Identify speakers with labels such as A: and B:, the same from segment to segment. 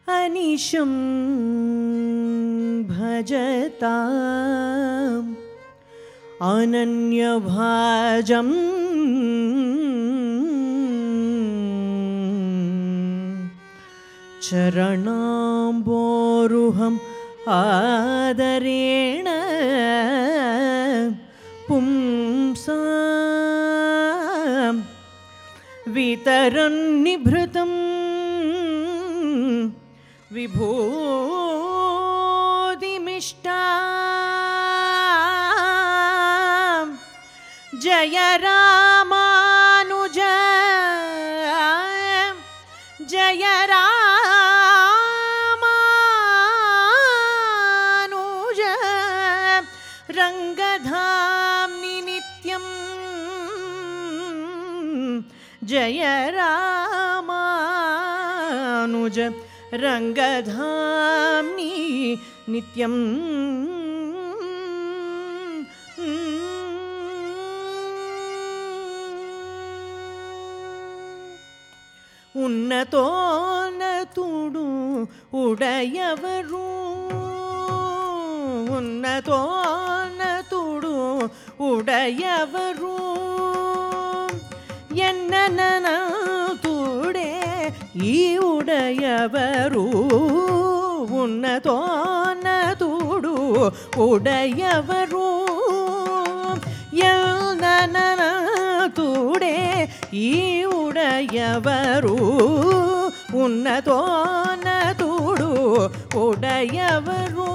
A: अनिशं भजताम् अनन्यभाजम् चरणाम्बोरुहम् आदरेण पुंसां वितरन्निभृतं विभूतिमिष्टां जय रामानुज जय रामानुज रङ्गधाम्नि नित्यं जय रामानुज रङ्गधाम्नि नित्यं ಉನ್ನತೋನ್ನತುಡು ಉಡಯವರು ಉನ್ನತೋನ್ನತುಡು ಉಡಯವರು ಎನ್ನನನತುಡೆ ಈ ಉಡಯವರು ಉನ್ನತೋನ್ನತುಡು ಉಡಯವರು ಎನ್ನನನತುಡೆ ಈ ಉಡಯವರು ಉನ್ನತೋನ್ನತುಡು ಉಡಯವರು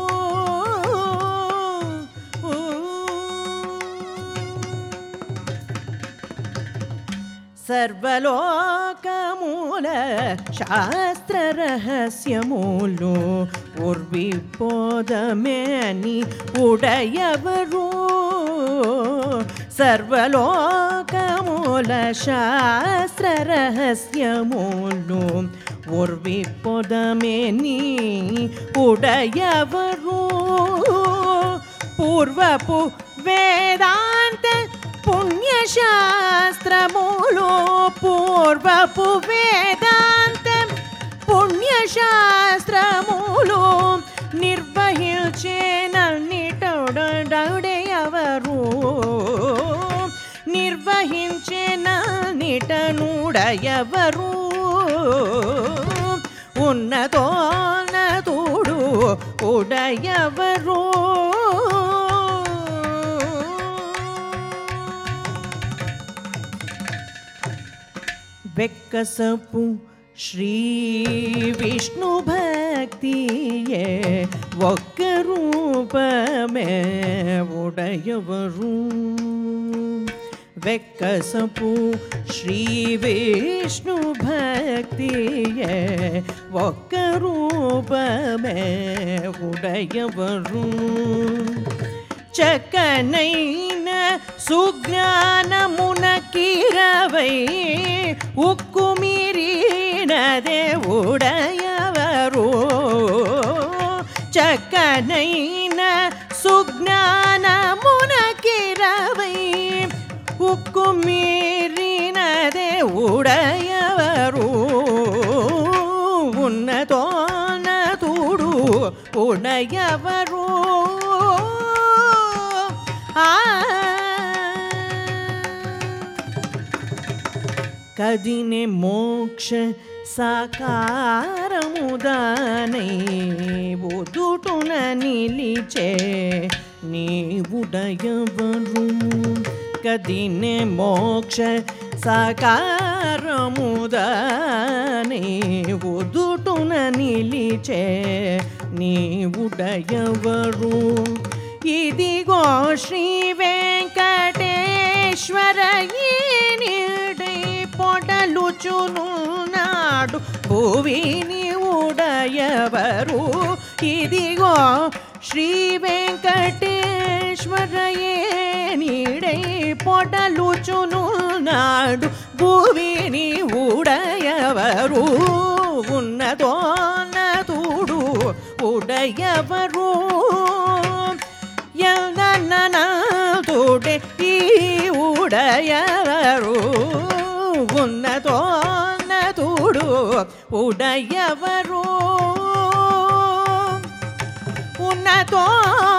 A: ಸರ್ವಲೋಕಮೂಲ ಶಾಸ್ತ್ರ ರಹಸ್ಯಮೂಲು ಉರ್ವಿಪೋದಮೇನಿ ಉಡಯವರು ಸರ್ವಲೋಕಮೂಲ ಶಾಸ್ತ್ರ ರಹಸ್ಯಮೂಲು ಉರ್ವಿಪೋದಮೇನಿ ಉಡಯವರು ಪೂರ್ವಪು ವೇದಾಂತ పుణ్యశాస్త్రములు పూర్వపు వేదాంత పుణ్యశాస్త్రములు నిర్వహించేనన్నిటనుడయవరు నిర్వహించేనన్నిటనుడయవరు ఉన్నతోన్నతుడు ఉడయవరు వెక్కసపు శ్రీ విష్ణు భక్తియే ఒక్క రూపమే ఉడయవరు వెక్కసపు శ్రీ విష్ణు భక్తియే ఒక్క రూపమే ఉడయవరు చక్కనైన సుజ్ఞానమునకిరవై ఉక్కుమిరినదే ఉడయవరు చక్కనైన సుజ్ఞానమునకిరవై ఉక్కుమిరినదే ఉడయవరు ఉన్నతోన్నతుడు ఉడయవరు కదినే మోక్ష సాకారముదానై ఒదుటున నిలిచే నీ ఉడయవరు కదినే మోక్ష సాకారముదానై ఒదుటున నిలిచే నీ ఉడయవరు ఇదిగో శ్రీ వెంకటేశ్వర ఈనిడై పొడలుచునున్నాడు భువిని ఉడయవరు ఇదిగో శ్రీ వెంకటేశ్వర ఈనిడై పొడలుచునున్నాడు భువిని ఉడయవరు ఉన్నతోన్నతుడు ఉడయవరు ఎన్నననతుడే ఈ ఉడయవరు ఉన్నతోన్నతుడు ఉడయవరు ఉన్నతోడ